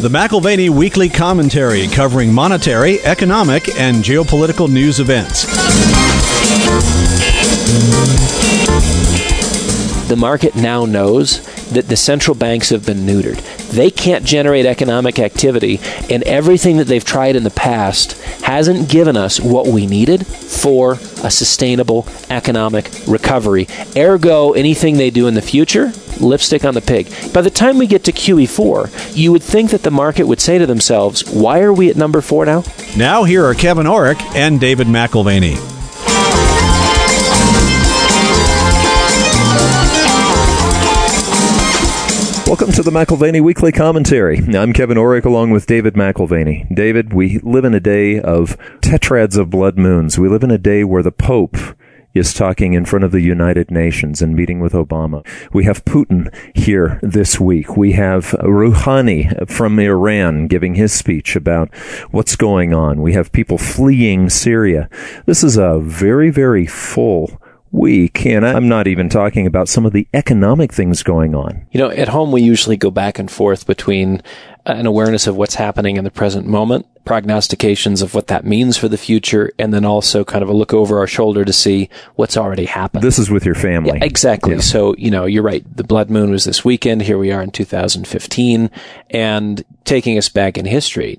The McAlvany Weekly Commentary, covering monetary, economic, and geopolitical news events. The market now knows that the central banks have been neutered. They can't generate economic activity, and everything that they've tried in the past hasn't given us what we needed for a sustainable economic recovery. Ergo, anything they do in the future, lipstick on the pig. By the time we get to QE4, you would think that the market would say to themselves, why are we at number 4 now? Now here are Kevin Orrick and David McAlvany. Welcome to the McAlvany Weekly Commentary. I'm Kevin Orrick along with David McAlvany. David, we live in a day of tetrads of blood moons. We live in a day where the Pope is talking in front of the United Nations and meeting with Obama. We have Putin here this week. We have Rouhani from Iran giving his speech about what's going on. We have people fleeing Syria. This is a very, very full week, and I'm not even talking about some of the economic things going on. You know, at home we usually go back and forth between an awareness of what's happening in the present moment, prognostications of what that means for the future, and then also kind of a look over our shoulder to see what's already happened. This is with your family. Yeah, exactly. Yeah. So, you know, you're right. The blood moon was this weekend. Here we are in 2015. And taking us back in history,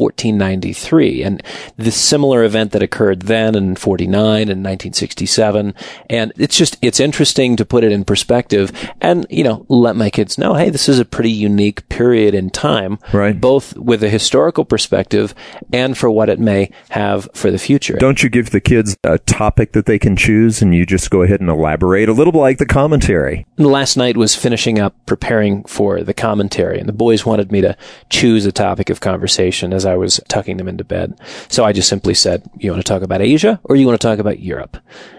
1493. And the similar event that occurred then in 49 and 1967. And it's interesting to put it in perspective and, you know, let my kids know, hey, this is a pretty unique period in time. Right. Both with a historical perspective and for what it may have for the future. Don't you give the kids a topic that they can choose and you just go ahead and elaborate a little bit like the commentary? Last night was finishing up preparing for the commentary, and the boys wanted me to choose a topic of conversation as I was tucking them into bed. So I just simply said, you want to talk about Asia or you want to talk about Europe?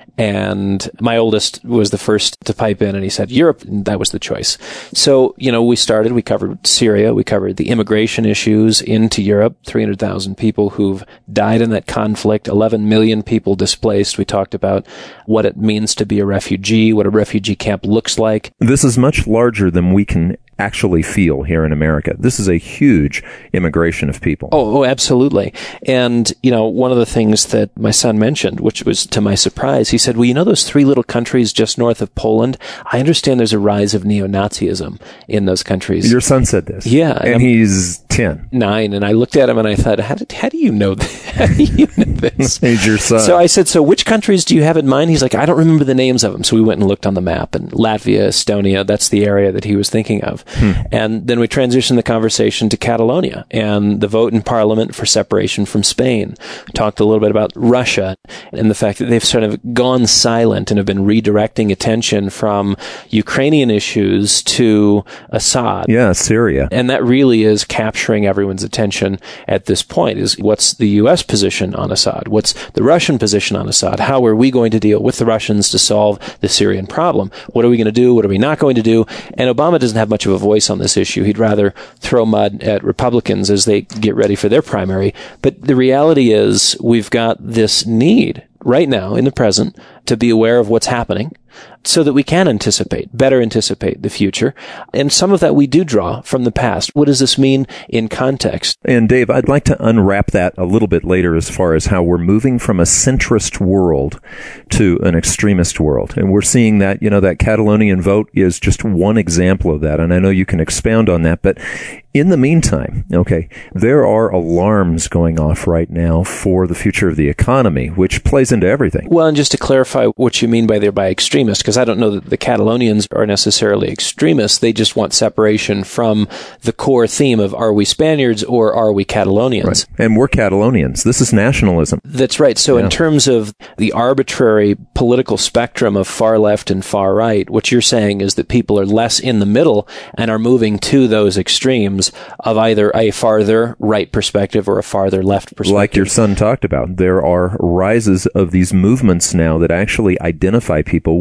And my oldest was the first to pipe in, and he said Europe, and that was the choice. So, you know, we covered Syria, we covered the immigration issues into Europe, 300,000 people who've died in that conflict, 11 million people displaced. We talked about what it means to be a refugee, what a refugee camp looks like. This is much larger than we can actually feel here in America. This is a huge immigration of people. Oh, absolutely. And, you know, one of the things that my son mentioned, which was to my surprise, he said, well, you know those 3 little countries just north of Poland? I understand there's a rise of neo-Nazism in those countries. Your son said this. Yeah. And he's 10. 9. And I looked at him and I thought, how do you know this? How do you know this? He's your son. So I said, so which countries do you have in mind? He's like, I don't remember the names of them. So we went and looked on the map, and Latvia, Estonia, that's the area that he was thinking of. And then we transitioned the conversation to Catalonia and the vote in Parliament for separation from Spain. We talked a little bit about Russia and the fact that they've sort of gone silent and have been redirecting attention from Ukrainian issues to Assad. Yeah, Syria. And that really is capturing everyone's attention at this point, is what's the U.S. position on Assad? What's the Russian position on Assad? How are we going to deal with the Russians to solve the Syrian problem? What are we going to do? What are we not going to do? And Obama doesn't have much of a voice on this issue. He'd rather throw mud at Republicans as they get ready for their primary. But the reality is we've got this need right now in the present to be aware of what's happening so that we can better anticipate the future. And some of that we do draw from the past. What does this mean in context? And Dave, I'd like to unwrap that a little bit later as far as how we're moving from a centrist world to an extremist world. And we're seeing that, you know, that Catalonian vote is just one example of that. And I know you can expound on that, but in the meantime, okay, there are alarms going off right now for the future of the economy, which plays into everything. Well, and just to clarify what you mean by extremist, because I don't know that the Catalonians are necessarily extremists. They just want separation from the core theme of, are we Spaniards or are we Catalonians? Right. And we're Catalonians. This is nationalism. That's right. So in terms of the arbitrary political spectrum of far left and far right, what you're saying is that people are less in the middle and are moving to those extremes of either a farther right perspective or a farther left perspective. Like your son talked about, there are rises of these movements now that actually identify people with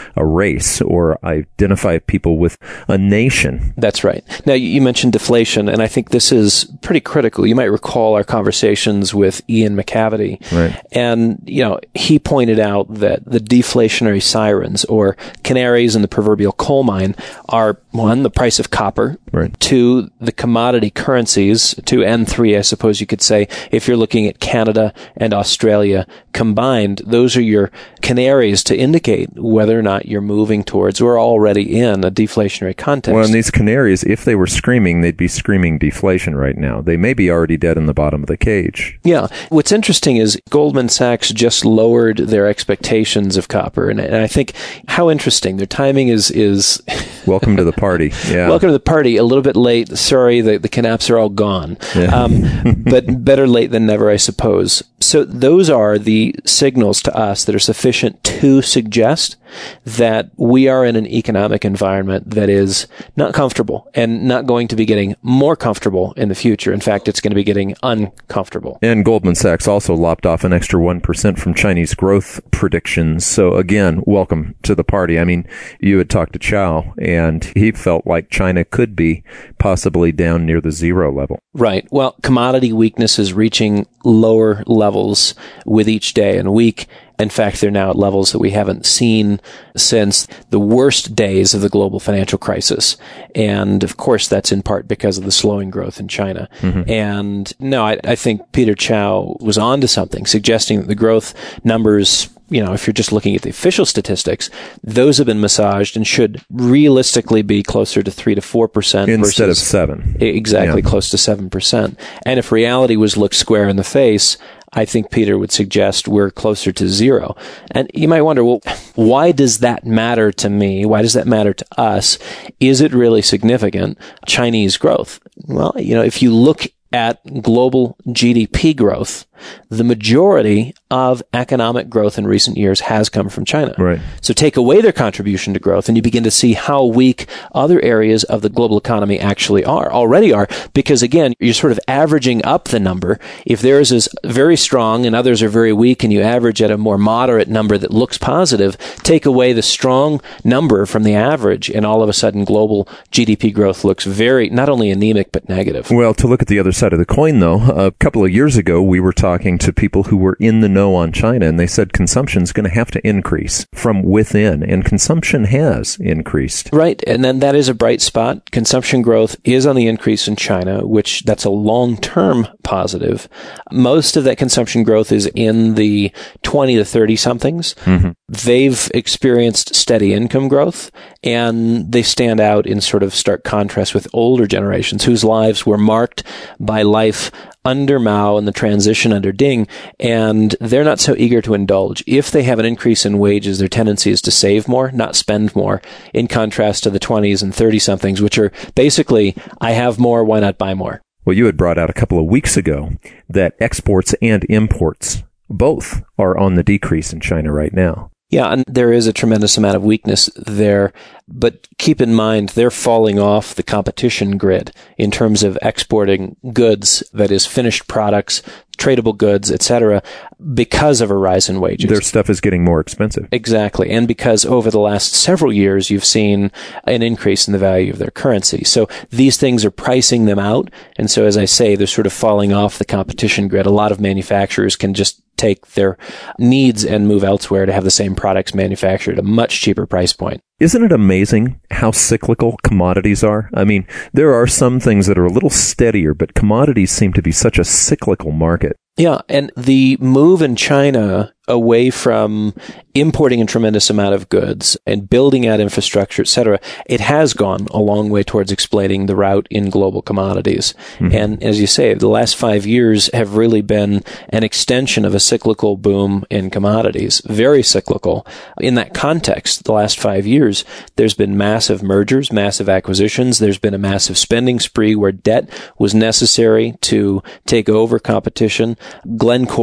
a race or identify people with a nation. That's right. Now, you mentioned deflation, and I think this is pretty critical. You might recall our conversations with Ian McCavity. Right. And, he pointed out that the deflationary sirens, or canaries in the proverbial coal mine, are, one, the price of copper, right. Two, the commodity currencies, two and three, I suppose you could say, if you're looking at Canada and Australia combined, those are your canaries to indicate whether or not you're moving towards or already in a deflationary context. Well, and these canaries, if they were screaming, they'd be screaming deflation right now. They may be already dead in the bottom of the cage. Yeah. What's interesting is Goldman Sachs just lowered their expectations of copper. And I think how interesting. Their timing is Welcome to the party. Yeah. Welcome to the party. A little bit late. Sorry, the Knaps are all gone. Yeah. But better late than never, I suppose. So those are the signals to us that are sufficient to suggest that we are in an economic environment that is not comfortable and not going to be getting more comfortable in the future. In fact, it's going to be getting uncomfortable. And Goldman Sachs also lopped off an extra 1% from Chinese growth predictions. So again, welcome to the party. I mean, you had talked to Chow, and he felt like China could be possibly down near the zero level. Right. Well, commodity weakness is reaching lower levels with each day and week. In fact, they're now at levels that we haven't seen since the worst days of the global financial crisis. And of course, that's in part because of the slowing growth in China. Mm-hmm. And no, I think Peter Chow was onto something, suggesting that the growth numbers, if you're just looking at the official statistics, those have been massaged and should realistically be closer to 3 to 4% instead of 7. Exactly, yeah. Close to 7%. And if reality was looked square in the face, I think Peter would suggest we're closer to zero. And you might wonder, well, why does that matter to me? Why does that matter to us? Is it really significant, Chinese growth? Well, if you look at global GDP growth, the majority of economic growth in recent years has come from China. Right. So take away their contribution to growth, and you begin to see how weak other areas of the global economy already are, because again, you're sort of averaging up the number. If theirs is very strong and others are very weak, and you average at a more moderate number that looks positive, take away the strong number from the average, and all of a sudden global GDP growth looks very, not only anemic, but negative. Well, to look at the other side of the coin, though, a couple of years ago, we were talking to people who were in the know on China, and they said consumption's going to have to increase from within, and consumption has increased. Right, and then that is a bright spot. Consumption growth is on the increase in China, which that's a long-term positive. Most of that consumption growth is in the 20 to 30-somethings. Mm-hmm. They've experienced steady income growth, and they stand out in sort of stark contrast with older generations whose lives were marked by life under Mao and the transition under Deng, and they're not so eager to indulge. If they have an increase in wages, their tendency is to save more, not spend more, in contrast to the 20s and 30-somethings, which are basically, I have more, why not buy more? Well, you had brought out a couple of weeks ago that exports and imports both are on the decrease in China right now. Yeah, and there is a tremendous amount of weakness there, but keep in mind they're falling off the competition grid in terms of exporting goods, that is finished products, tradable goods, etc., because of a rise in wages. Their stuff is getting more expensive. Exactly, and because over the last several years you've seen an increase in the value of their currency. So these things are pricing them out, and so as I say, they're sort of falling off the competition grid. A lot of manufacturers can just take their needs and move elsewhere to have the same products manufactured at a much cheaper price point. Isn't it amazing how cyclical commodities are? I mean, there are some things that are a little steadier, but commodities seem to be such a cyclical market. Yeah, and the move in China away from importing a tremendous amount of goods and building out infrastructure, et cetera, it has gone a long way towards explaining the rout in global commodities. Mm-hmm. And as you say, the last 5 years have really been an extension of a cyclical boom in commodities, very cyclical. In that context, the last 5 years, there's been massive mergers, massive acquisitions. There's been a massive spending spree where debt was necessary to take over competition. Glencore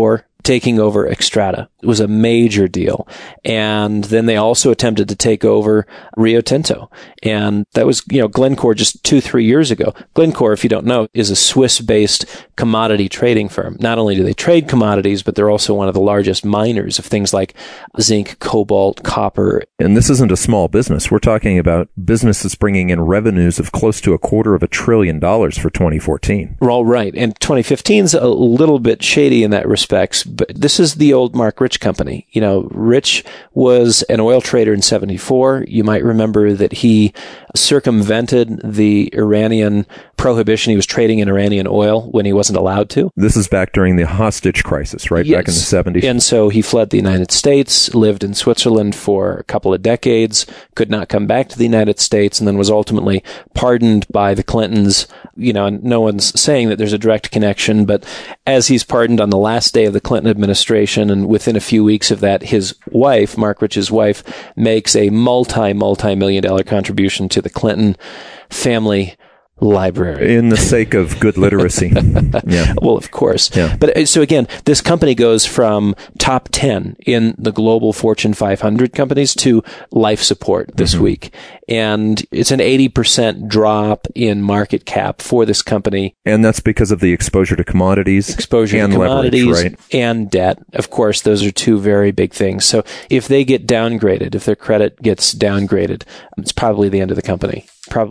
taking over Xstrata. It was a major deal. And then they also attempted to take over Rio Tinto. And that was, Glencore just 2-3 years ago. Glencore, if you don't know, is a Swiss-based commodity trading firm. Not only do they trade commodities, but they're also one of the largest miners of things like zinc, cobalt, copper. And this isn't a small business. We're talking about businesses bringing in revenues of close to $250 billion for 2014. We're all right. And 2015 is a little bit shady in that respect, but this is the old Mark Rich company. Rich was an oil trader in 1974. You might remember that he circumvented the Iranian prohibition. He was trading in Iranian oil when he wasn't allowed to. This is back during the hostage crisis, right? Yes. Back in the 70s. And so he fled the United States, lived in Switzerland for a couple of decades, could not come back to the United States, and then was ultimately pardoned by the Clintons. And no one's saying that there's a direct connection, but as he's pardoned on the last day of the Clinton administration, and within a few weeks of that, his wife, Mark Rich's wife, makes a multi-million-dollar contribution to the Clinton family library. In the sake of good literacy. Yeah. Well, of course. Yeah. But so again, this company goes from top 10 in the global Fortune 500 companies to life support this week. And it's an 80% drop in market cap for this company. And that's because of the exposure to commodities. Exposure and to commodities, leverage, right? And debt. Of course, those are two very big things. So if they get downgraded, if their credit gets downgraded, it's probably the end of the company.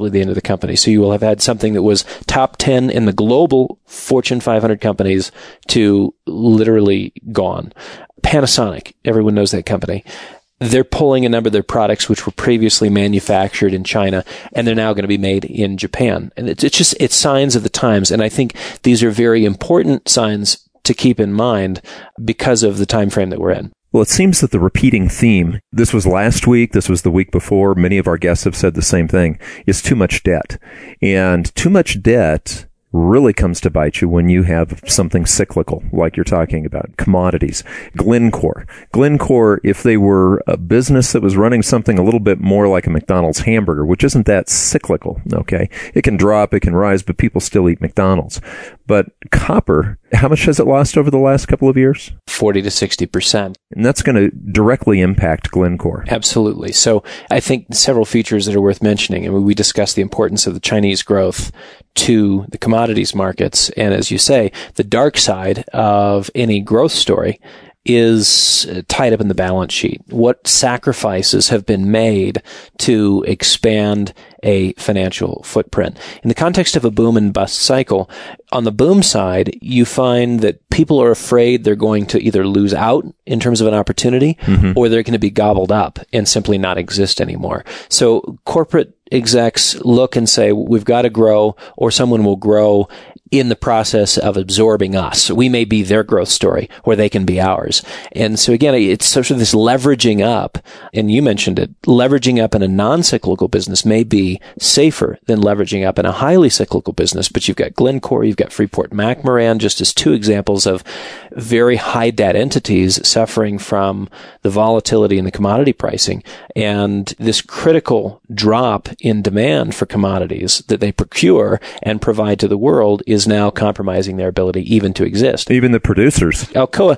So you will have had something that was top 10 in the global Fortune 500 companies to literally gone. Panasonic, everyone knows that company. They're pulling a number of their products which were previously manufactured in China, and they're now going to be made in Japan. And it's signs of the times. And I think these are very important signs to keep in mind because of the time frame that we're in. Well, it seems that the repeating theme, this was last week, this was the week before, many of our guests have said the same thing, is too much debt. And too much debt really comes to bite you when you have something cyclical, like you're talking about, commodities. Glencore, if they were a business that was running something a little bit more like a McDonald's hamburger, which isn't that cyclical, okay? It can drop, it can rise, but people still eat McDonald's. But copper, how much has it lost over the last couple of years? 40 to 60%. And that's going to directly impact Glencore. Absolutely. So I think several features that are worth mentioning. I mean, we discussed the importance of the Chinese growth to the commodities markets. And as you say, the dark side of any growth story is tied up in the balance sheet. What sacrifices have been made to expand a financial footprint? In the context of a boom and bust cycle, on the boom side, you find that people are afraid they're going to either lose out in terms of an opportunity, or they're going to be gobbled up and simply not exist anymore. So corporate execs look and say, we've got to grow, or someone will grow in the process of absorbing us. We may be their growth story, or they can be ours. And so again, it's sort of this leveraging up, and you mentioned it, leveraging up in a non-cyclical business may be safer than leveraging up in a highly cyclical business. But you've got Glencore, you've got Freeport-McMoRan, just as two examples of very high debt entities suffering from the volatility in the commodity pricing. And this critical drop in demand for commodities that they procure and provide to the world is now compromising their ability even to exist. Even the producers. Alcoa,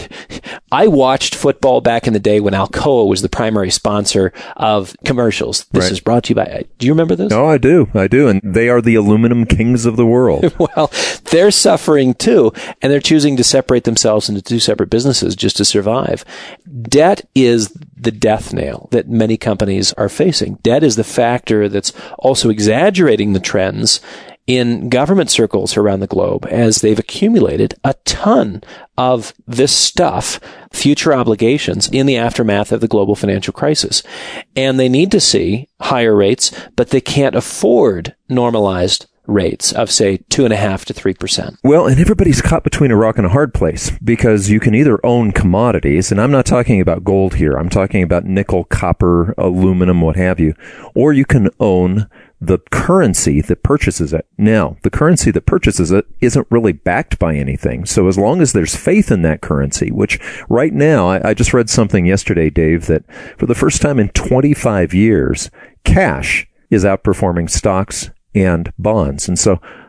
I watched football back in the day when Alcoa was the primary sponsor of commercials. This is brought to you by, do you remember this? Oh, I do. And they are the aluminum kings of the world. Well, they're suffering too, and they're choosing to separate themselves into two separate businesses just to survive. Debt is the death nail that many companies are facing. Debt is the factor that's also exaggerating the trends in government circles around the globe as they've accumulated a ton of this stuff, future obligations, in the aftermath of the global financial crisis. And they need to see higher rates, but they can't afford normalized rates of, say, 2.5% to 3%. Well, and everybody's caught between a rock and a hard place, because you can either own commodities, and I'm not talking about gold here, I'm talking about nickel, copper, aluminum, what have you, or you can own the currency that purchases it. Now, the currency that purchases it isn't really backed by anything. So as long as there's faith in that currency, which right now, I just read something yesterday, Dave, that for the first time in 25 years, cash is outperforming stocks and bonds. And so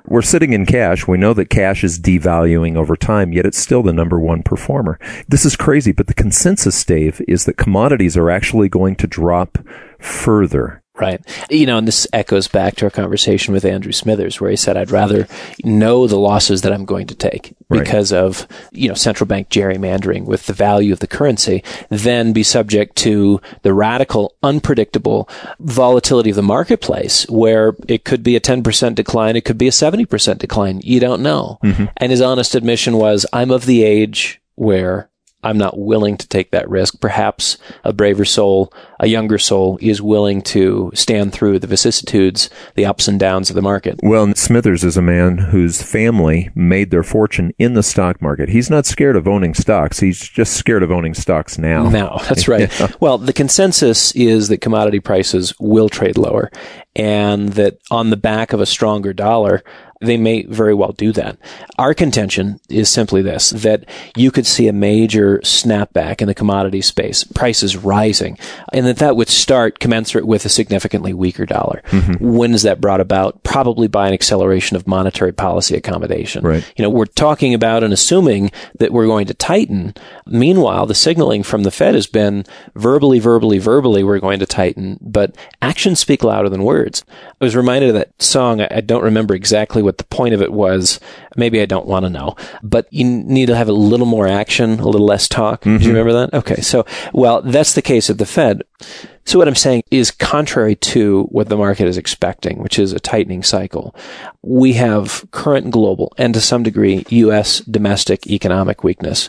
We're sitting in cash. We know that cash is devaluing over time, yet it's still the number one performer. This is crazy, but the consensus, Dave, is that commodities are actually going to drop further. Right. And this echoes back to our conversation with Andrew Smithers, where he said, I'd rather know the losses that I'm going to take because of, central bank gerrymandering with the value of the currency than be subject to the radical, unpredictable volatility of the marketplace, where it could be a 10% decline. It could be a 70% decline. You don't know. Mm-hmm. And his honest admission was, I'm of the age where I'm not willing to take that risk. Perhaps a braver soul, a younger soul, is willing to stand through the vicissitudes, the ups and downs of the market. Well, Smithers is a man whose family made their fortune in the stock market. He's not scared of owning stocks. He's just scared of owning stocks now. Now, that's right. Yeah. Well, the consensus is that commodity prices will trade lower, and that on the back of a stronger dollar, they may very well do that. Our contention is simply this, that you could see a major snapback in the commodity space, prices rising, and that would start commensurate with a significantly weaker dollar. Mm-hmm. When is that brought about? Probably by an acceleration of monetary policy accommodation. Right. We're talking about and assuming that we're going to tighten. Meanwhile, the signaling from the Fed has been verbally, we're going to tighten, but actions speak louder than words. I was reminded of that song. I don't remember exactly what the point of it was. Maybe I don't want to know, but you need to have a little more action, a little less talk. Mm-hmm. Do you remember that? Okay. So, that's the case of the Fed. So what I'm saying is contrary to what the market is expecting, which is a tightening cycle. We have current global and to some degree U.S. domestic economic weakness.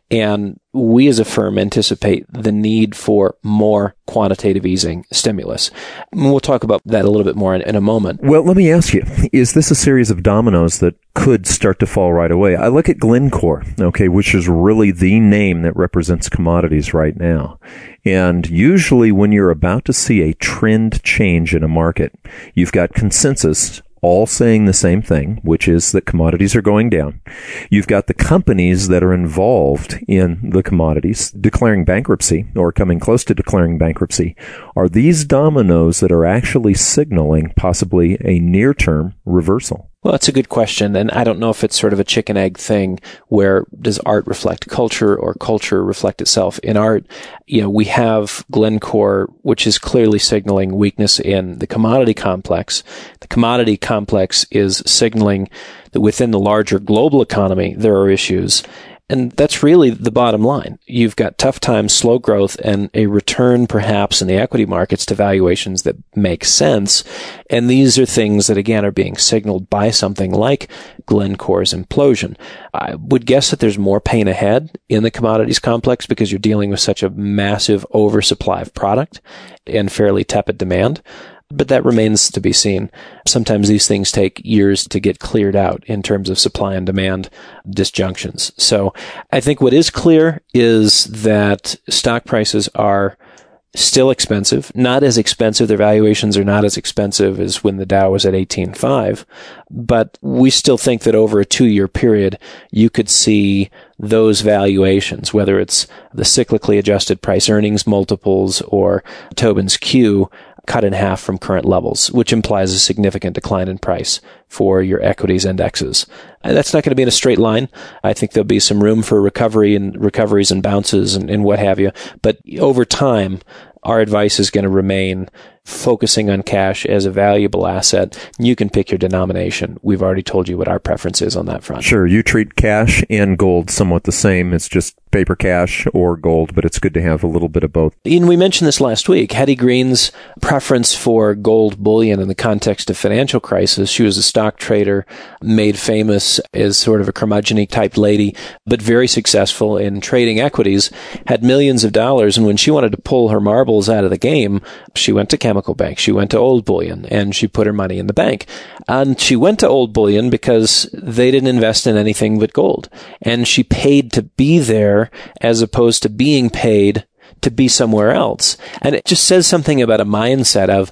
And we as a firm anticipate the need for more quantitative easing stimulus. We'll talk about that a little bit more in a moment. Well, let me ask you, is this a series of dominoes that could start to fall right away? I look at Glencore, which is really the name that represents commodities right now. And usually when you're about to see a trend change in a market, you've got consensus all saying the same thing, which is that commodities are going down. You've got the companies that are involved in the commodities declaring bankruptcy or coming close to declaring bankruptcy. Are these dominoes that are actually signaling possibly a near-term reversal? Well, that's a good question, and I don't know if it's sort of a chicken-egg thing where does art reflect culture or culture reflect itself in art. We have Glencore, which is clearly signaling weakness in the commodity complex. The commodity complex is signaling that within the larger global economy, there are issues. And that's really the bottom line. You've got tough times, slow growth, and a return perhaps in the equity markets to valuations that make sense. And these are things that, again, are being signaled by something like Glencore's implosion. I would guess that there's more pain ahead in the commodities complex because you're dealing with such a massive oversupply of product and fairly tepid demand. But that remains to be seen. Sometimes these things take years to get cleared out in terms of supply and demand disjunctions. So I think what is clear is that stock prices are still expensive, not as expensive. Their valuations are not as expensive as when the Dow was at 18.5. But we still think that over a 2-year period, you could see those valuations, whether it's the cyclically adjusted price earnings multiples or Tobin's Q, cut in half from current levels, which implies a significant decline in price for your equities indexes. That's not going to be in a straight line. I think there'll be some room for recoveries and bounces and what have you. But over time, our advice is going to remain focusing on cash as a valuable asset. You can pick your denomination. We've already told you what our preference is on that front. Sure. You treat cash and gold somewhat the same. It's just paper cash or gold, but it's good to have a little bit of both. Ian, we mentioned this last week. Hetty Green's preference for gold bullion in the context of financial crisis. She was a stock trader, made famous as sort of a curmudgeon-y type lady, but very successful in trading equities, had millions of dollars, and when she wanted to pull her marbles out of the game, she went to Chemical Bank, she went to Old Bullion, and she put her money in the bank. And she went to Old Bullion because they didn't invest in anything but gold. And she paid to be there as opposed to being paid to be somewhere else. And it just says something about a mindset of,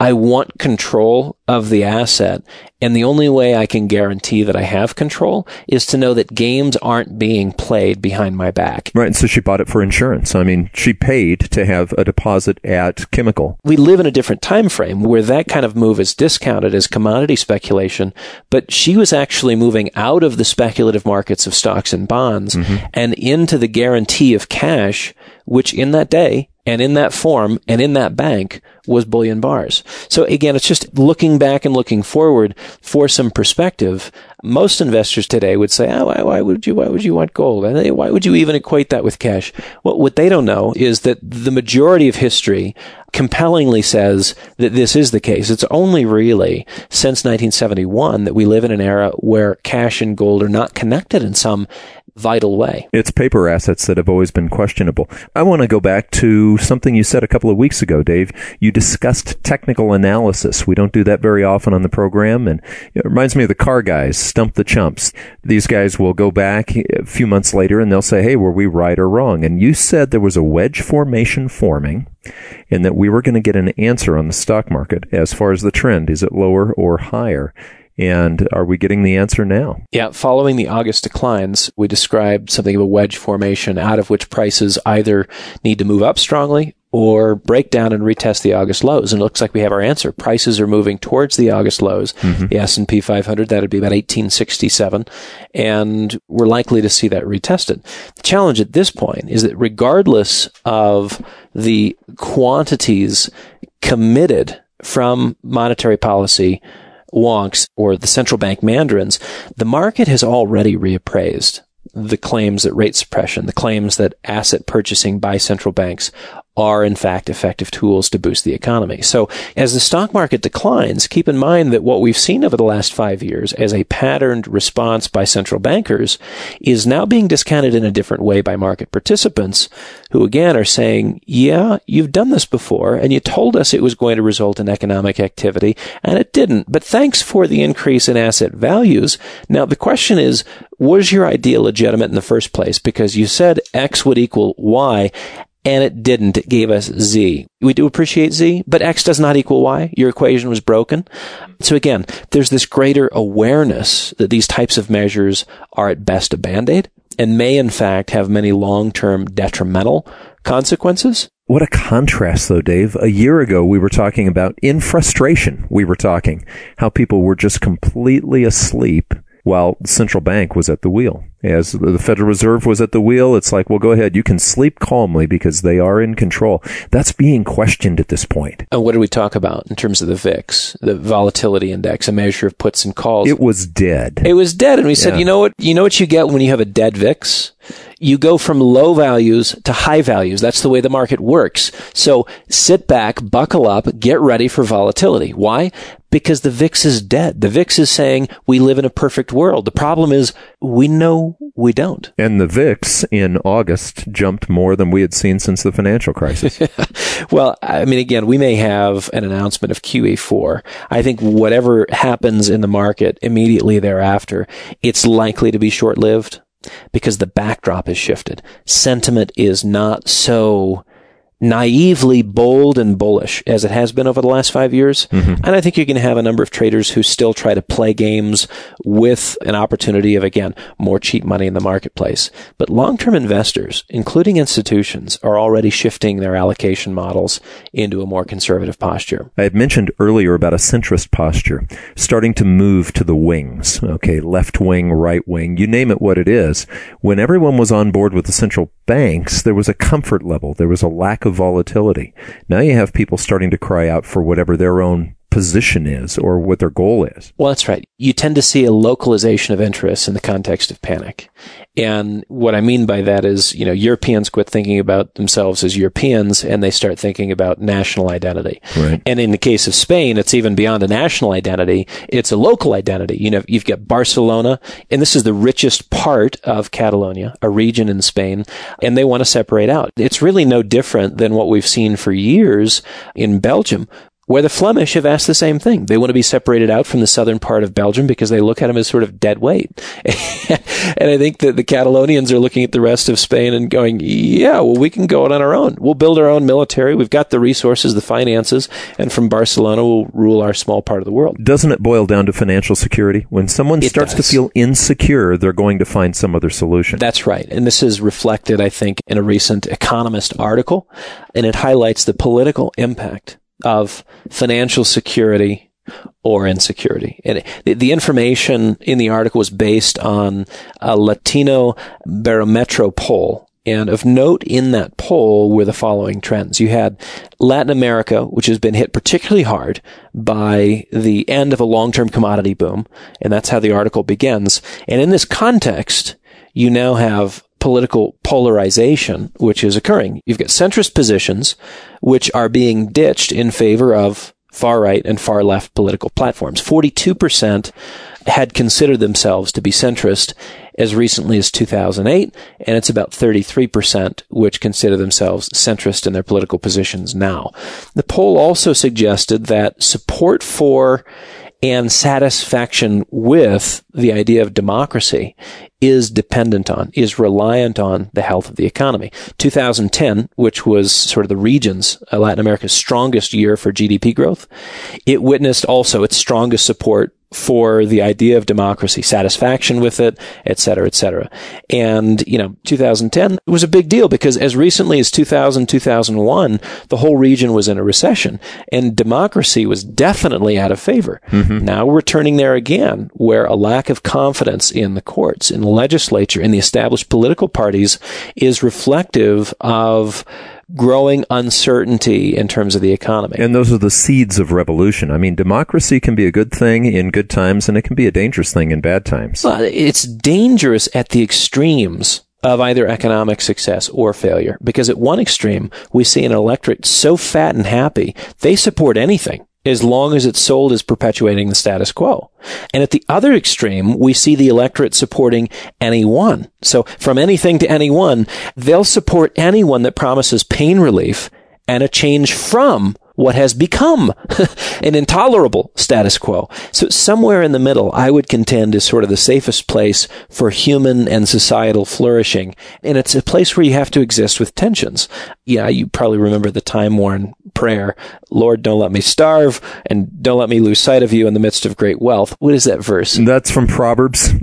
I want control of the asset. And the only way I can guarantee that I have control is to know that games aren't being played behind my back. Right. And so she bought it for insurance. I mean, she paid to have a deposit at Chemical. We live in a different time frame where that kind of move is discounted as commodity speculation, but she was actually moving out of the speculative markets of stocks and bonds and into the guarantee of cash, which in that day and in that form and in that bank was bullion bars. So again, it's just looking back and looking forward for some perspective. Most investors today would say, why would you want gold? And why would you even equate that with cash? Well, what they don't know is that the majority of history compellingly says that this is the case. It's only really since 1971 that we live in an era where cash and gold are not connected in some vital way. It's paper assets that have always been questionable. I want to go back to something you said a couple of weeks ago, Dave. You discussed technical analysis. We don't do that very often on the program, and it reminds me of the car guys, Stump the Chumps. These guys will go back a few months later and they'll say, hey, were we right or wrong? And you said there was a wedge formation forming and that we were going to get an answer on the stock market as far as the trend. Is it lower or higher? And are we getting the answer now? Yeah, following the August declines, we described something of a wedge formation out of which prices either need to move up strongly or break down and retest the August lows. And it looks like we have our answer. Prices are moving towards the August lows. The S&P 500, that would be about 1867. And we're likely to see that retested. The challenge at this point is that regardless of the quantities committed from monetary policy wonks or the central bank mandarins, the market has already reappraised the claims that rate suppression, the claims that asset purchasing by central banks are in fact effective tools to boost the economy. So as the stock market declines, keep in mind that what we've seen over the last 5 years as a patterned response by central bankers is now being discounted in a different way by market participants who again are saying, yeah, you've done this before and you told us it was going to result in economic activity and it didn't. But thanks for the increase in asset values. Now the question is, was your idea legitimate in the first place? Because you said X would equal Y. And it didn't. It gave us Z. We do appreciate Z, but X does not equal Y. Your equation was broken. So again, there's this greater awareness that these types of measures are at best a Band-Aid and may in fact have many long-term detrimental consequences. What a contrast, though, Dave. A year ago, we were talking about, in frustration, we were talking how people were just completely asleep while the central bank was at the wheel. As the Federal Reserve was at the wheel, it's like, well, go ahead. You can sleep calmly because they are in control. That's being questioned at this point. And what did we talk about in terms of the VIX, the volatility index, a measure of puts and calls? It was dead. It was dead. And we said, you know what you get when you have a dead VIX? You go from low values to high values. That's the way the market works. So sit back, buckle up, get ready for volatility. Why? Because the VIX is dead. The VIX is saying we live in a perfect world. The problem is we know we don't. And the VIX in August jumped more than we had seen since the financial crisis. Well, I mean, again, we may have an announcement of QE4. I think whatever happens in the market immediately thereafter, it's likely to be short-lived because the backdrop has shifted. Sentiment is not so naively bold and bullish as it has been over the last 5 years. And I think you're going to have a number of traders who still try to play games with an opportunity of, again, more cheap money in the marketplace. But long-term investors, including institutions, are already shifting their allocation models into a more conservative posture. I had mentioned earlier about a centrist posture, starting to move to the wings. Okay, left wing, right wing, you name it what it is. When everyone was on board with the central banks, there was a comfort level. There was a lack of volatility. Now you have people starting to cry out for whatever their own position is or what their goal is. Well, that's right. You tend to see a localization of interests in the context of panic. And what I mean by that is, Europeans quit thinking about themselves as Europeans and they start thinking about national identity. Right. And in the case of Spain, it's even beyond a national identity. It's a local identity. You've got Barcelona, and this is the richest part of Catalonia, a region in Spain, and they want to separate out. It's really no different than what we've seen for years in Belgium, where the Flemish have asked the same thing. They want to be separated out from the southern part of Belgium because they look at them as sort of dead weight. And I think that the Catalonians are looking at the rest of Spain and going, yeah, well, we can go it on our own. We'll build our own military. We've got the resources, the finances, and from Barcelona, we'll rule our small part of the world. Doesn't it boil down to financial security? When someone starts to feel insecure, they're going to find some other solution. That's right. And this is reflected, I think, in a recent Economist article, and it highlights the political impact of financial security or insecurity. And the information in the article was based on a Latino Barometro poll. And of note in that poll were the following trends. You had Latin America, which has been hit particularly hard by the end of a long-term commodity boom. And that's how the article begins. And in this context, you now have political polarization, which is occurring. You've got centrist positions, which are being ditched in favor of far-right and far-left political platforms. 42% had considered themselves to be centrist as recently as 2008, and it's about 33% which consider themselves centrist in their political positions now. The poll also suggested that support for and satisfaction with the idea of democracy is reliant on the health of the economy. 2010, which was sort of the region's, Latin America's strongest year for GDP growth, it witnessed also its strongest support for the idea of democracy, satisfaction with it, et cetera, et cetera. And, 2010 was a big deal because as recently as 2000, 2001, the whole region was in a recession and democracy was definitely out of favor. Mm-hmm. Now we're turning there again, where a lack of confidence in the courts, in the legislature, in the established political parties is reflective of growing uncertainty in terms of the economy. And those are the seeds of revolution. I mean, democracy can be a good thing in good times, and it can be a dangerous thing in bad times. Well, it's dangerous at the extremes of either economic success or failure, because at one extreme, we see an electorate so fat and happy, they support anything as long as it's sold as perpetuating the status quo. And at the other extreme, we see the electorate supporting anyone. So from anything to anyone, they'll support anyone that promises pain relief and a change from what has become an intolerable status quo. So somewhere in the middle, I would contend, is sort of the safest place for human and societal flourishing. And it's a place where you have to exist with tensions. Yeah, you probably remember the time-worn prayer, Lord, don't let me starve, and don't let me lose sight of you in the midst of great wealth. What is that verse? That's from Proverbs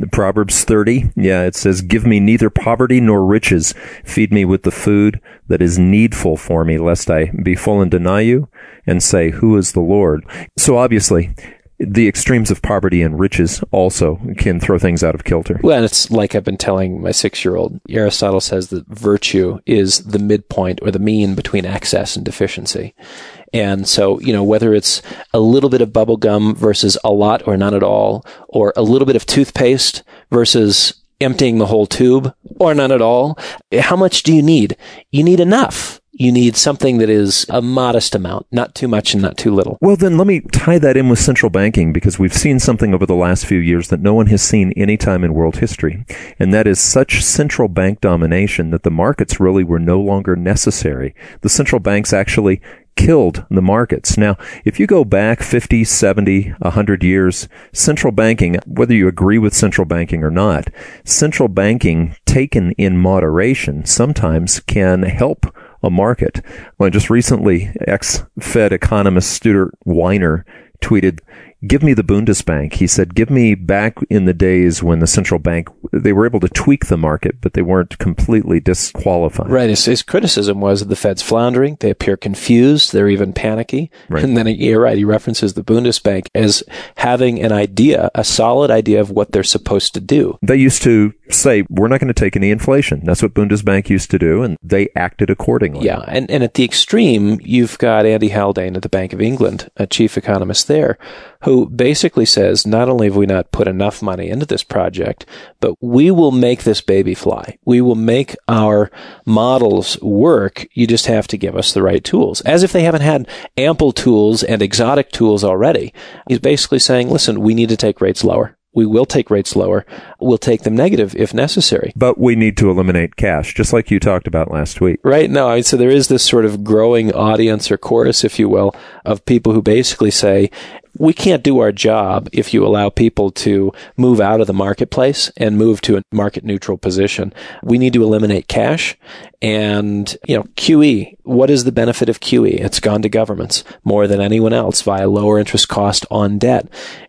30. Yeah, it says, give me neither poverty nor riches. Feed me with the food that is needful for me, lest I be full and deny you, and say, who is the Lord? So obviously, the extremes of poverty and riches also can throw things out of kilter. Well, and it's like I've been telling my 6-year-old. Aristotle says that virtue is the midpoint or the mean between excess and deficiency. And so, whether it's a little bit of bubble gum versus a lot or none at all, or a little bit of toothpaste versus emptying the whole tube or none at all, how much do you need? You need enough. You need something that is a modest amount, not too much and not too little. Well, then let me tie that in with central banking, because we've seen something over the last few years that no one has seen any time in world history. And that is such central bank domination that the markets really were no longer necessary. The central banks actually killed the markets. Now, if you go back 50, 70, 100 years, central banking, whether you agree with central banking or not, central banking taken in moderation sometimes can help a market. Well, just recently, ex-Fed economist Stuart Weiner tweeted, give me the Bundesbank. He said, give me back in the days when the central bank, they were able to tweak the market, but they weren't completely disqualified. Right. His criticism was that the Fed's floundering. They appear confused. They're even panicky. Right. And then, you're right, he references the Bundesbank as having an idea, a solid idea of what they're supposed to do. They used to say, we're not going to take any inflation. That's what Bundesbank used to do, and they acted accordingly. Yeah. And at the extreme, you've got Andy Haldane at the Bank of England, a chief economist there, who basically says, not only have we not put enough money into this project, but we will make this baby fly. We will make our models work. You just have to give us the right tools. As if they haven't had ample tools and exotic tools already. He's basically saying, listen, we need to take rates lower. We will take rates lower. We'll take them negative if necessary. But we need to eliminate cash, just like you talked about last week. Right. No, so there is this sort of growing audience or chorus, if you will, of people who basically say, we can't do our job if you allow people to move out of the marketplace and move to a market neutral position. We need to eliminate cash. And, QE, what is the benefit of QE? It's gone to governments more than anyone else via lower interest cost on debt.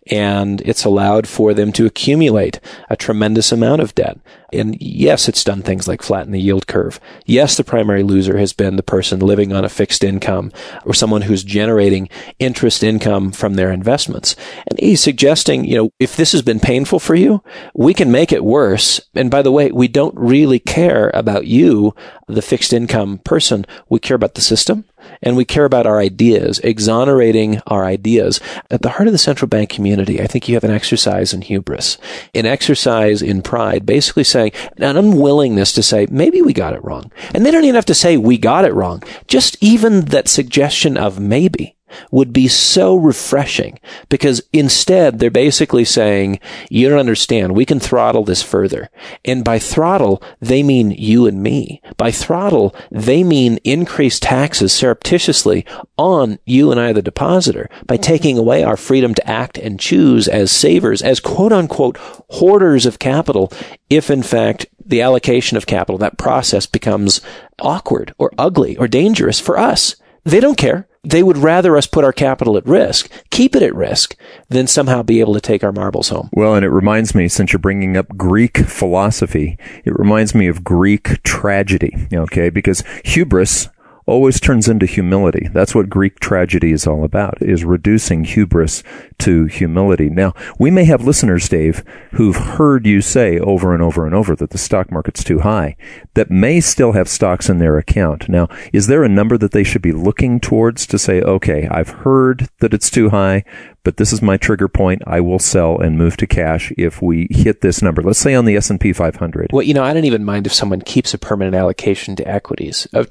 And it's allowed for them to accumulate a tremendous amount of debt. And yes, it's done things like flatten the yield curve. Yes, the primary loser has been the person living on a fixed income or someone who's generating interest income from their investments. And he's suggesting, if this has been painful for you, we can make it worse. And by the way, we don't really care about you, the fixed income person. We care about the system. And we care about our ideas, exonerating our ideas. At the heart of the central bank community, I think you have an exercise in hubris, an exercise in pride, basically saying an unwillingness to say, maybe we got it wrong. And they don't even have to say we got it wrong. Just even that suggestion of maybe would be so refreshing, because instead they're basically saying, you don't understand, we can throttle this further. And by throttle, they mean you and me. By throttle, they mean increased taxes surreptitiously on you and I, the depositor, by taking away our freedom to act and choose as savers, as quote unquote hoarders of capital, if in fact the allocation of capital, that process becomes awkward or ugly or dangerous for us. They don't care. They would rather us put our capital at risk, keep it at risk, than somehow be able to take our marbles home. Well, and it reminds me, since you're bringing up Greek philosophy, it reminds me of Greek tragedy, because hubris always turns into humility. That's what Greek tragedy is all about, is reducing hubris to humility. Now, we may have listeners, Dave, who've heard you say over and over and over that the stock market's too high, that may still have stocks in their account. Now, is there a number that they should be looking towards to say, okay, I've heard that it's too high, but this is my trigger point. I will sell and move to cash if we hit this number. Let's say on the S&P 500. Well, I don't even mind if someone keeps a permanent allocation to equities of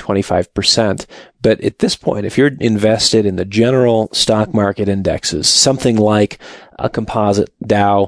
20-25%. But at this point, if you're invested in the general stock market indexes, something like a composite Dow,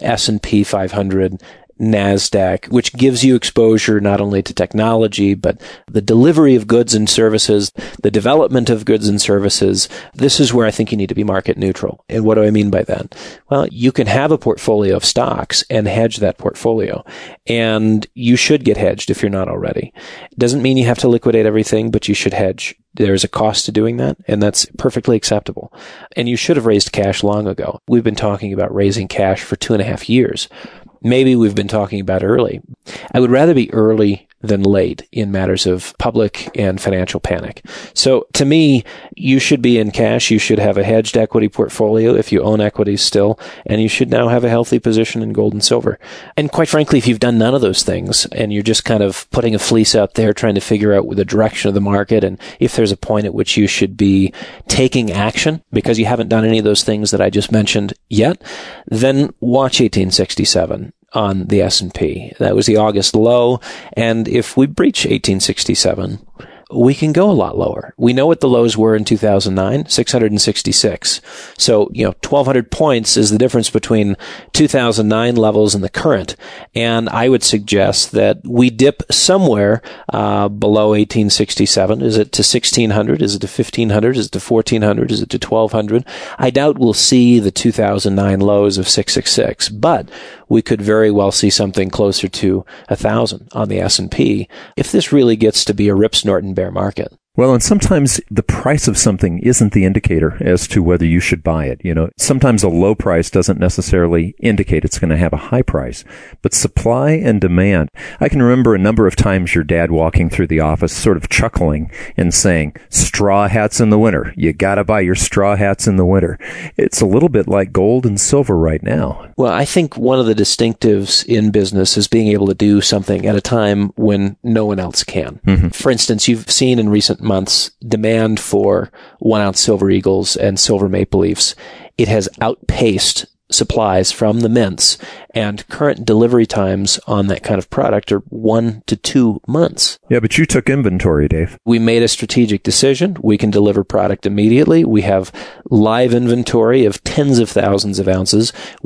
S&P 500, NASDAQ, which gives you exposure not only to technology, but the delivery of goods and services, the development of goods and services. This is where I think you need to be market neutral. And what do I mean by that? Well, you can have a portfolio of stocks and hedge that portfolio. And you should get hedged if you're not already. It doesn't mean you have to liquidate everything, but you should hedge. There's a cost to doing that, and that's perfectly acceptable. And you should have raised cash long ago. We've been talking about raising cash for 2.5 years. Maybe we've been talking about early. I would rather be early than late in matters of public and financial panic. So to me, you should be in cash. You should have a hedged equity portfolio if you own equities still, and you should now have a healthy position in gold and silver. And quite frankly, if you've done none of those things and you're just kind of putting a fleece out there trying to figure out the direction of the market and if there's a point at which you should be taking action because you haven't done any of those things that I just mentioned yet, then watch 1867. On the S&P. That was the August low. And if we breach 1867, we can go a lot lower. We know what the lows were in 2009, 666. So, 1,200 points is the difference between 2009 levels and the current. And I would suggest that we dip somewhere below 1867. Is it to 1,600? Is it to 1,500? Is it to 1,400? Is it to 1,200? I doubt we'll see the 2009 lows of 666, but we could very well see something closer to 1,000 on the S&P if this really gets to be a Rip Snorton bear market. Well, and sometimes the price of something isn't the indicator as to whether you should buy it. Sometimes a low price doesn't necessarily indicate it's going to have a high price, but supply and demand. I can remember a number of times your dad walking through the office sort of chuckling and saying, straw hats in the winter. You got to buy your straw hats in the winter. It's a little bit like gold and silver right now. Well, I think one of the distinctives in business is being able to do something at a time when no one else can. Mm-hmm. For instance, you've seen in recent months demand for 1-ounce Silver Eagles and Silver Maple Leafs. It has outpaced supplies from the mints, and current delivery times on that kind of product are 1 to 2 months. Yeah, but you took inventory, Dave. We made a strategic decision. We can deliver product immediately. We have live inventory of tens of thousands of ounces. We took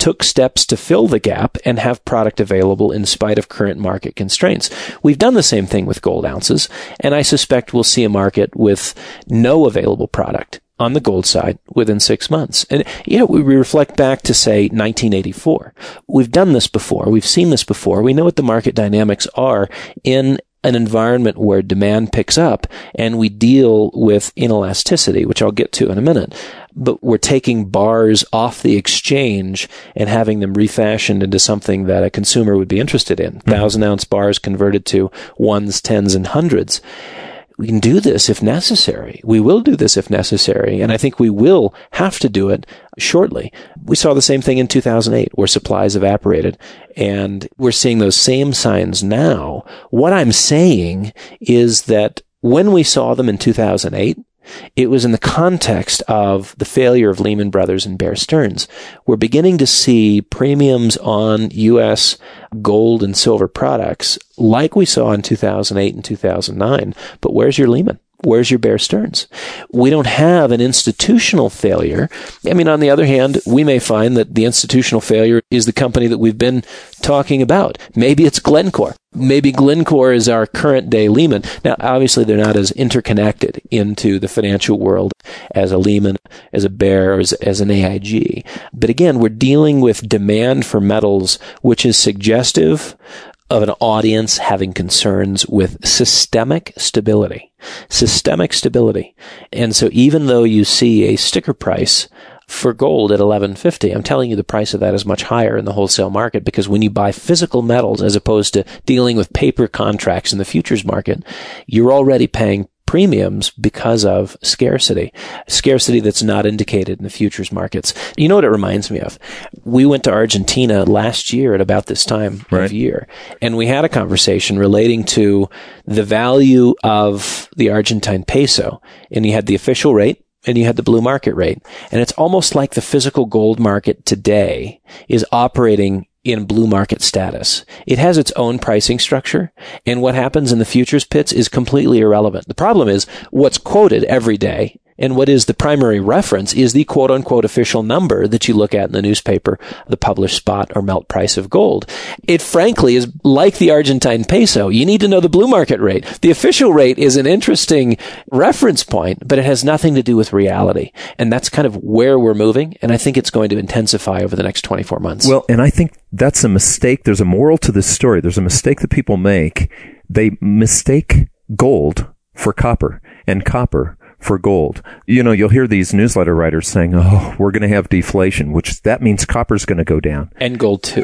took steps to fill the gap and have product available in spite of current market constraints. We've done the same thing with gold ounces, and I suspect we'll see a market with no available product on the gold side within 6 months. And, we reflect back to, say, 1984. We've done this before. We've seen this before. We know what the market dynamics are in an environment where demand picks up and we deal with inelasticity, which I'll get to in a minute. But we're taking bars off the exchange and having them refashioned into something that a consumer would be interested in. 1,000-ounce bars converted to ones, tens, and hundreds. We can do this if necessary. We will do this if necessary. And I think we will have to do it shortly. We saw the same thing in 2008 where supplies evaporated, and we're seeing those same signs now. What I'm saying is that when we saw them in 2008, it was in the context of the failure of Lehman Brothers and Bear Stearns. We're beginning to see premiums on U.S. gold and silver products like we saw in 2008 and 2009. But where's your Lehman? Where's your Bear Stearns? We don't have an institutional failure. I mean, on the other hand, we may find that the institutional failure is the company that we've been talking about. Maybe it's Glencore. Maybe Glencore is our current day Lehman. Now, obviously, they're not as interconnected into the financial world as a Lehman, as a Bear, as an AIG. But again, we're dealing with demand for metals, which is suggestive of an audience having concerns with systemic stability. Systemic stability. And so even though you see a sticker price for gold at $11.50, I'm telling you the price of that is much higher in the wholesale market, because when you buy physical metals as opposed to dealing with paper contracts in the futures market, you're already paying premiums because of scarcity that's not indicated in the futures markets. You know what it reminds me of? We went to Argentina last year at about this time of year, and we had a conversation relating to the value of the Argentine peso, and you had the official rate and you had the blue market rate. And it's almost like the physical gold market today is operating in blue market status. It has its own pricing structure, and what happens in the futures pits is completely irrelevant. The problem is what's quoted every day, and what is the primary reference is the quote-unquote official number that you look at in the newspaper, the published spot or melt price of gold. It frankly is like the Argentine peso. You need to know the blue market rate. The official rate is an interesting reference point, but it has nothing to do with reality. And that's kind of where we're moving, and I think it's going to intensify over the next 24 months. Well, and I think that's a mistake. There's a moral to this story. There's a mistake that people make. They mistake gold for copper and copper for gold. You'll hear these newsletter writers saying, oh, we're going to have deflation, which that means copper's going to go down. And gold too.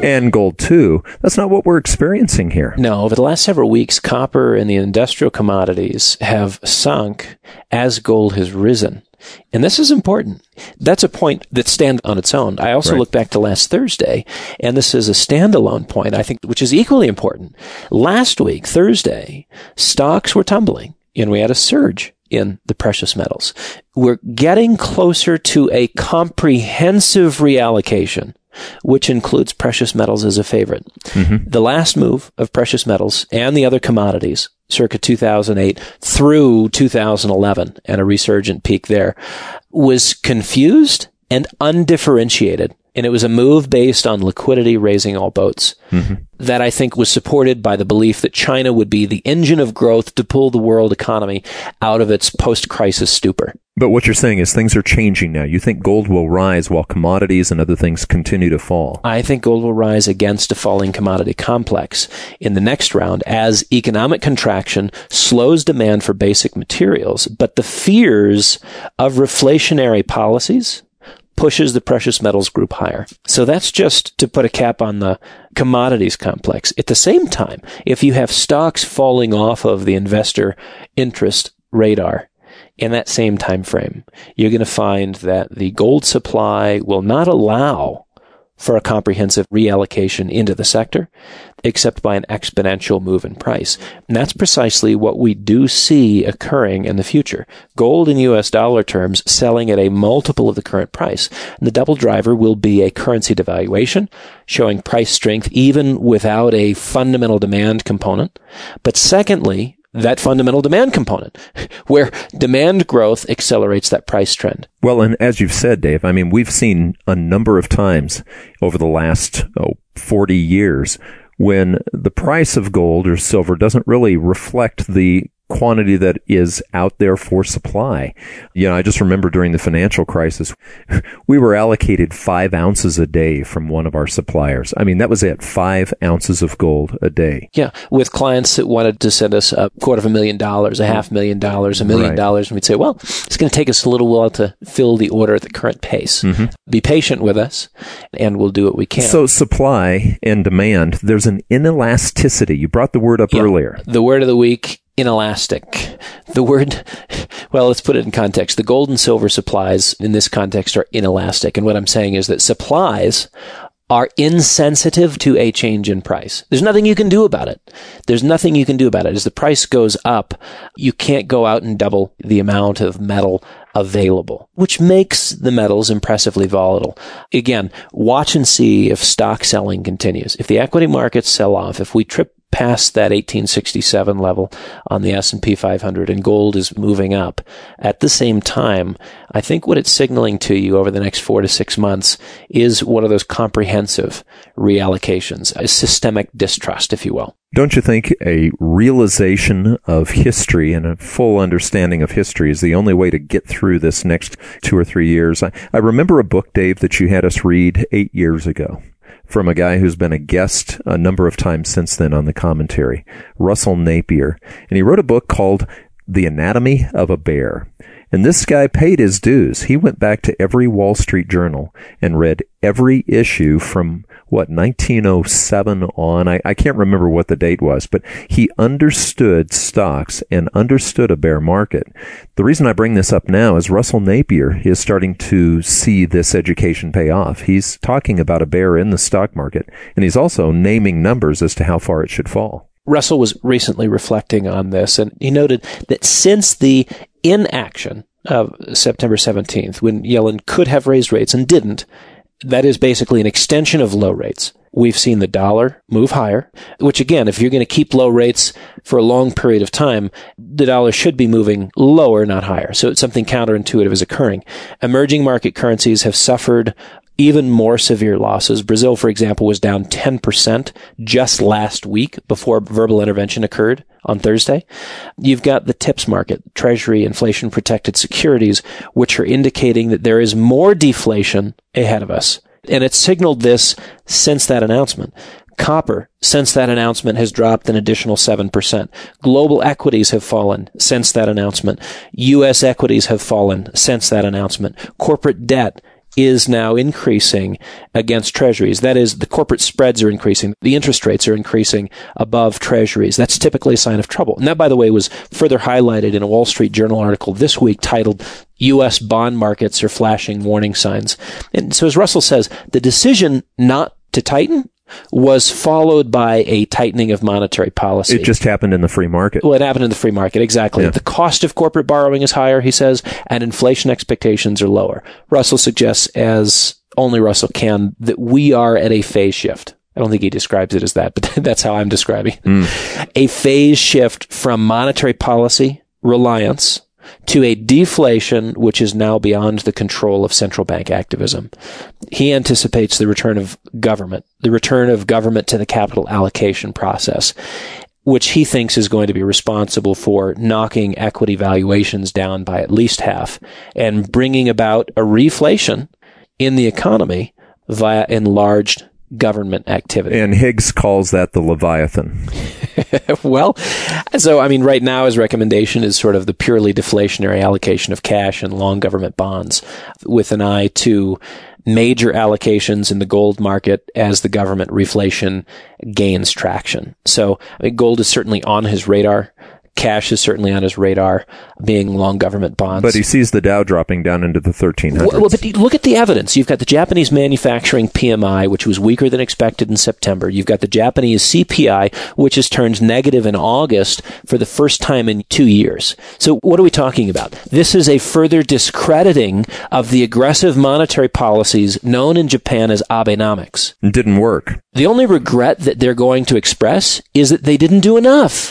That's not what we're experiencing here. No, over the last several weeks, copper and the industrial commodities have sunk as gold has risen. And this is important. That's a point that stands on its own. I also look back to last Thursday, and this is a standalone point, I think, which is equally important. Last week, Thursday, stocks were tumbling, and we had a surge in the precious metals. We're getting closer to a comprehensive reallocation, which includes precious metals as a favorite. Mm-hmm. The last move of precious metals and the other commodities, circa 2008 through 2011, and a resurgent peak there, was confused and undifferentiated. And it was a move based on liquidity raising all boats that I think was supported by the belief that China would be the engine of growth to pull the world economy out of its post-crisis stupor. But what you're saying is things are changing now. You think gold will rise while commodities and other things continue to fall. I think gold will rise against a falling commodity complex in the next round as economic contraction slows demand for basic materials. But the fears of reflationary policies pushes the precious metals group higher. So that's just to put a cap on the commodities complex. At the same time, if you have stocks falling off of the investor interest radar in that same time frame, you're going to find that the gold supply will not allow for a comprehensive reallocation into the sector, except by an exponential move in price. And that's precisely what we do see occurring in the future. Gold in US dollar terms selling at a multiple of the current price. And the double driver will be a currency devaluation, showing price strength even without a fundamental demand component. But secondly, that fundamental demand component, where demand growth accelerates that price trend. Well, and as you've said, Dave, I mean, we've seen a number of times over the last 40 years when the price of gold or silver doesn't really reflect the quantity that is out there for supply. You know, I just remember during the financial crisis, we were allocated 5 ounces a day from one of our suppliers. I mean, that was it, 5 ounces of gold a day. Yeah, with clients that wanted to send us $250,000, $500,000, $1 million, and we'd say, well, it's going to take us a little while to fill the order at the current pace. Mm-hmm. Be patient with us, and we'll do what we can. So supply and demand, there's an inelasticity. You brought the word up earlier. The word of the week, inelastic. The word, well, let's put it in context. The gold and silver supplies in this context are inelastic. And what I'm saying is that supplies are insensitive to a change in price. There's nothing you can do about it. There's nothing you can do about it. As the price goes up, you can't go out and double the amount of metal available, which makes the metals impressively volatile. Again, watch and see if stock selling continues. If the equity markets sell off, if we trip past that 1867 level on the S&P 500 and gold is moving up. At the same time, I think what it's signaling to you over the next 4 to 6 months is one of those comprehensive reallocations, a systemic distrust, if you will. Don't you think a realization of history and a full understanding of history is the only way to get through this next 2 or 3 years? I remember a book, Dave, that you had us read 8 years ago, from a guy who's been a guest a number of times since then on the commentary, Russell Napier. And he wrote a book called The Anatomy of a Bear. And this guy paid his dues. He went back to every Wall Street Journal and read every issue from, 1907 on. I can't remember what the date was, but he understood stocks and understood a bear market. The reason I bring this up now is Russell Napier is starting to see this education pay off. He's talking about a bear in the stock market, and he's also naming numbers as to how far it should fall. Russell was recently reflecting on this, and he noted that since the inaction of September 17th, when Yellen could have raised rates and didn't, that is basically an extension of low rates. We've seen the dollar move higher, which again, if you're going to keep low rates for a long period of time, the dollar should be moving lower, not higher. So it's something counterintuitive is occurring. Emerging market currencies have suffered even more severe losses. Brazil, for example, was down 10% just last week before verbal intervention occurred on Thursday. You've got the TIPS market, Treasury inflation-protected securities, which are indicating that there is more deflation ahead of us. And it's signaled this since that announcement. Copper, since that announcement, has dropped an additional 7%. Global equities have fallen since that announcement. U.S. equities have fallen since that announcement. Corporate debt is now increasing against treasuries. That is, the corporate spreads are increasing. The interest rates are increasing above treasuries. That's typically a sign of trouble. And that, by the way, was further highlighted in a Wall Street Journal article this week titled, U.S. Bond Markets Are Flashing Warning Signs. And so as Russell says, the decision not to tighten was followed by a tightening of monetary policy. It just happened in the free market. Well, it happened in the free market, exactly. Yeah. The cost of corporate borrowing is higher, he says, and inflation expectations are lower. Russell suggests, as only Russell can, that we are at a phase shift. I don't think he describes it as that, but that's how I'm describing it. A phase shift from monetary policy reliance to a deflation which is now beyond the control of central bank activism. He anticipates the return of government to the capital allocation process, which he thinks is going to be responsible for knocking equity valuations down by at least half and bringing about a reflation in the economy via enlarged government activity. And Higgs calls that the Leviathan. Well, so, I mean, right now his recommendation is sort of the purely deflationary allocation of cash and long government bonds with an eye to major allocations in the gold market as the government reflation gains traction. So, I mean, gold is certainly on his radar. Cash is certainly on his radar, being long government bonds. But he sees the Dow dropping down into the 1300s. Well, but look at the evidence. You've got the Japanese manufacturing PMI, which was weaker than expected in September. You've got the Japanese CPI, which has turned negative in August for the first time in 2 years. So what are we talking about? This is a further discrediting of the aggressive monetary policies known in Japan as Abenomics. It didn't work. The only regret that they're going to express is that they didn't do enough.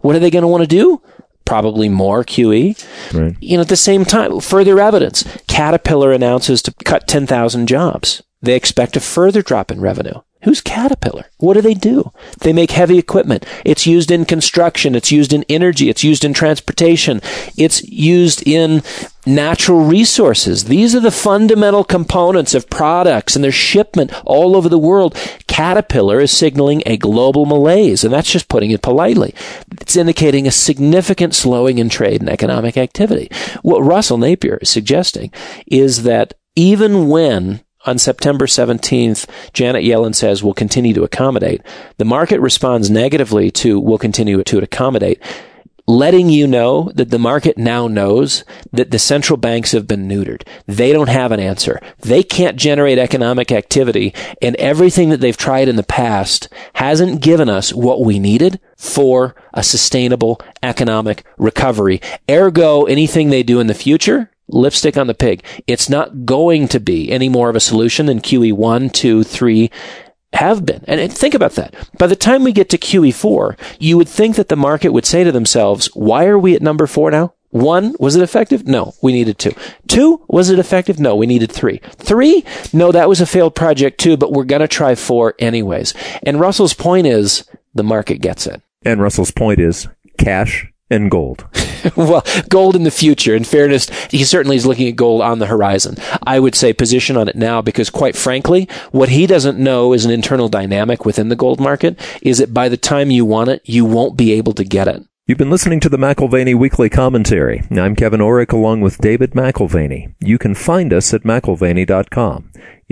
What are they going to want to do? Probably more QE. Right. At the same time, further evidence. Caterpillar announces to cut 10,000 jobs. They expect a further drop in revenue. Who's Caterpillar? What do? They make heavy equipment. It's used in construction. It's used in energy. It's used in transportation. It's used in natural resources. These are the fundamental components of products and their shipment all over the world. Caterpillar is signaling a global malaise, and that's just putting it politely. It's indicating a significant slowing in trade and economic activity. What Russell Napier is suggesting is that even when on September 17th, Janet Yellen says we'll continue to accommodate, the market responds negatively to we'll continue to accommodate, letting you know that the market now knows that the central banks have been neutered. They don't have an answer. They can't generate economic activity, and everything that they've tried in the past hasn't given us what we needed for a sustainable economic recovery. Ergo, anything they do in the future, lipstick on the pig. It's not going to be any more of a solution than QE 1, 2, 3 have been. And think about that. By the time we get to QE 4, you would think that the market would say to themselves, why are we at number 4 now? 1, was it effective? No, we needed 2. 2, was it effective? No, we needed 3. 3, no, that was a failed project too, but we're going to try 4 anyways. And Russell's point is the market gets it. And Russell's point is cash and gold. Well, gold in the future. In fairness, he certainly is looking at gold on the horizon. I would say position on it now because, quite frankly, what he doesn't know is an internal dynamic within the gold market is that by the time you want it, you won't be able to get it. You've been listening to the McAlvany Weekly Commentary. I'm Kevin Orrick along with David McAlvany. You can find us at McAlvany.com,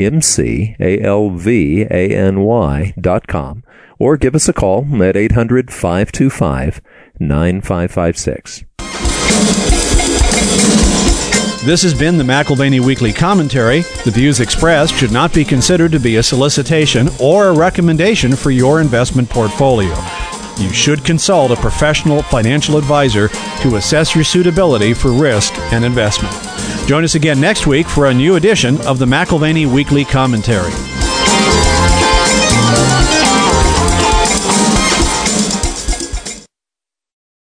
McAlvany.com, or give us a call at 800-525-9556. This has been the McAlvany Weekly Commentary. The views expressed should not be considered to be a solicitation or a recommendation for your investment portfolio. You should consult a professional financial advisor to assess your suitability for risk and investment. Join us again next week for a new edition of the McAlvany Weekly Commentary.